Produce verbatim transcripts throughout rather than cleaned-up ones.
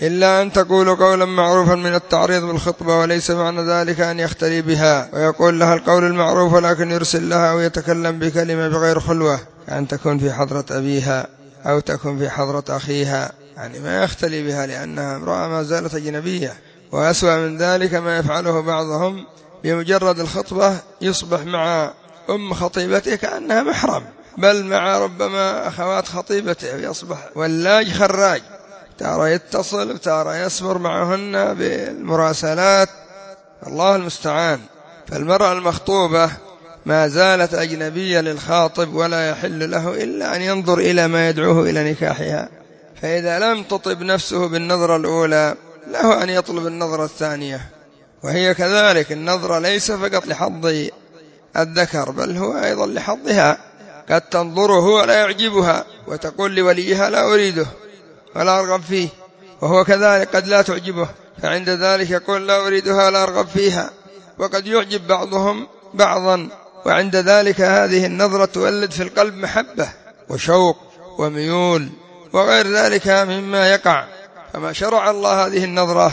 إلا أن تقول قولا معروفا من التعريض بالخطبة، وليس معنى ذلك أن يختلي بها ويقول لها القول المعروف، ولكن يرسل لها أو يتكلم بكلمة بغير خلوة، كأن تكون في حضرة أبيها أو تكون في حضرة أخيها، يعني ما يختلي بها لأنها امرأة ما زالت أجنبية. وأسوأ من ذلك ما يفعله بعضهم، بمجرد الخطبة يصبح مع أم خطيبته كأنها محرم، بل مع ربما أخوات خطيبته، يصبح ولاج خراج، ترى يتصل وترى يصبر معهن بالمراسلات، الله المستعان. فالمرأة المخطوبة ما زالت أجنبية للخاطب، ولا يحل له إلا أن ينظر إلى ما يدعوه إلى نكاحها، فإذا لم تطب نفسه بالنظرة الأولى له أن يطلب النظرة الثانية، وهي كذلك النظرة ليس فقط لحظ الذكر بل هو أيضا لحظها، قد تنظره ولا يعجبها وتقول لوليها لا أريده ولا أرغب فيه، وهو كذلك قد لا تعجبه، فعند ذلك يقول لا أريدها لا أرغب فيها، وقد يعجب بعضهم بعضا، وعند ذلك هذه النظرة تولد في القلب محبة وشوق وميول وغير ذلك مما يقع. فما شرع الله هذه النظرة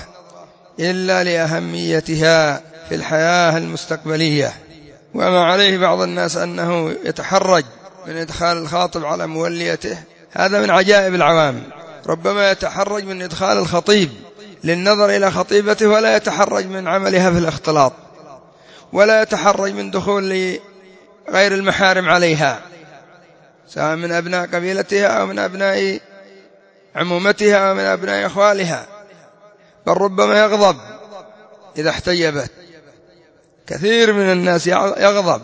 إلا لأهميتها في الحياة المستقبلية. وما عليه بعض الناس أنه يتحرج من إدخال الخاطب على موليته، هذا من عجائب العوام، ربما يتحرج من إدخال الخطيب للنظر إلى خطيبته، ولا يتحرج من عملها في الاختلاط، ولا يتحرج من دخول غير المحارم عليها، سواء من أبناء قبيلتها أو من أبناء عمومتها أو من أبناء أخوالها، بل ربما يغضب إذا احتجبت، كثير من الناس يغضب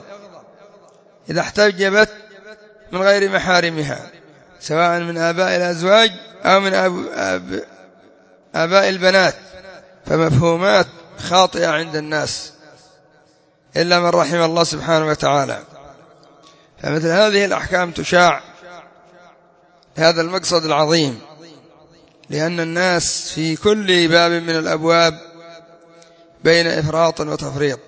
إذا احتجبت من غير محارمها، سواء من آباء الأزواج أو من أب... أب... آباء البنات، فمفهومات خاطئة عند الناس إلا من رحم الله سبحانه وتعالى. فمثل هذه الأحكام تشاع هذا المقصد العظيم، لأن الناس في كل باب من الأبواب بين إفراط وتفريط،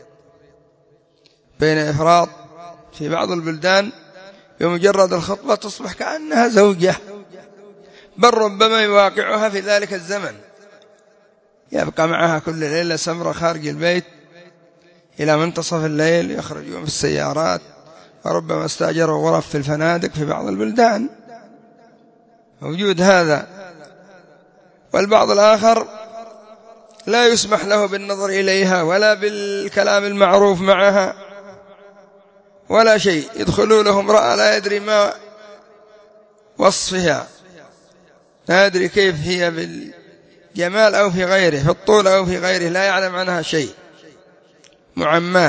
بين إفراط في بعض البلدان بمجرد الخطبة تصبح كأنها زوجة، بل ربما يواقعها في ذلك الزمن، يبقى معها كل ليلة سمرة خارج البيت إلى منتصف الليل، يخرجون في السيارات، وربما استأجروا غرف في الفنادق في بعض البلدان، موجود هذا. والبعض الآخر لا يسمح له بالنظر إليها ولا بالكلام المعروف معها ولا شيء، يدخلوا له امرأة لا يدري ما وصفها، لا يدري كيف هي بالجمال أو في غيره، في الطول أو في غيره، لا يعلم عنها شيء، معماه.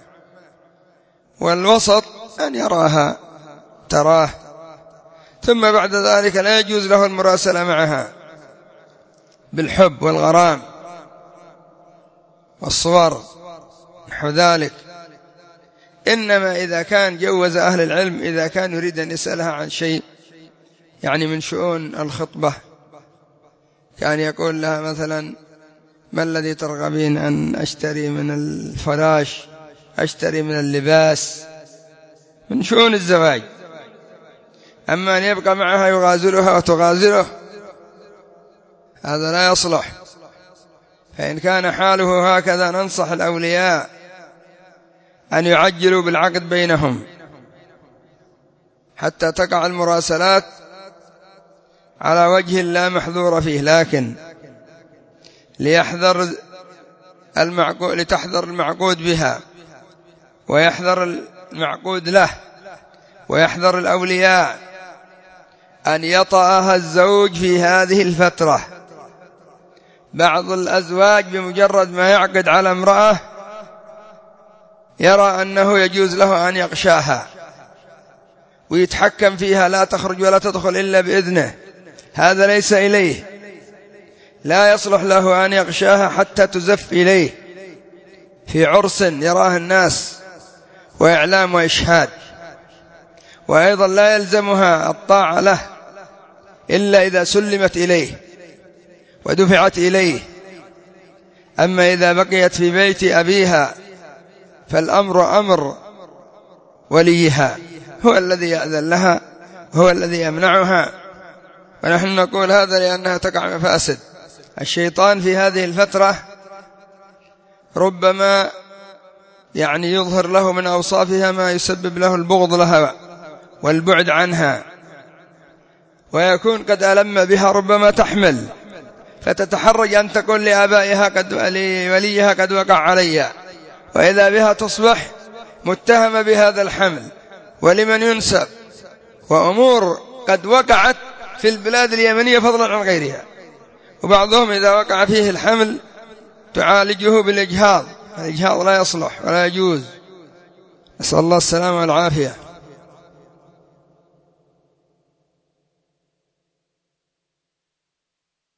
والوسط أن يراها تراه، ثم بعد ذلك لا يجوز له المراسلة معها بالحب والغرام والصور نحو ذلك، إنما إذا كان جوز أهل العلم، إذا كان يريد أن يسألها عن شيء يعني من شؤون الخطبة، كان يقول لها مثلا ما الذي ترغبين أن أشتري من الفراش، أشتري من اللباس، من شؤون الزواج. أما أن يبقى معها يغازلها وتغازله هذا لا يصلح. فإن كان حاله هكذا ننصح الأولياء أن يعجلوا بالعقد بينهم حتى تقع المراسلات على وجه لا محذور فيه، لكن ليحذر المعقود لتحذر المعقود بها، ويحذر المعقود له، ويحذر الأولياء أن يطأها الزوج في هذه الفترة. بعض الأزواج بمجرد ما يعقد على امرأة يرى أنه يجوز له أن يغشاها ويتحكم فيها، لا تخرج ولا تدخل إلا بإذنه، هذا ليس إليه، لا يصلح له أن يغشاها حتى تزف إليه في عرس يراه الناس وإعلام وإشهاد. وأيضا لا يلزمها الطاعة له إلا إذا سلمت إليه ودفعت إليه. أما إذا بقيت في بيت أبيها فالأمر أمر وليها، هو الذي يأذن لها، هو الذي يمنعها. ونحن نقول هذا لأنها تقع مفاسد، الشيطان في هذه الفترة ربما يعني يظهر له من أوصافها ما يسبب له البغض لها والبعد عنها، ويكون قد ألم بها، ربما تحمل فتتحرج أن تقول لآبائها قد وليها قد وقع علي، وإذا بها تصبح متهمة بهذا الحمل ولمن ينسب، وأمور قد وقعت في البلاد اليمنية فضلا عن غيرها. وبعضهم إذا وقع فيه الحمل تعالجه بالإجهاض، الإجهاض لا يصلح ولا يجوز، نسأل الله السلامة والعافية.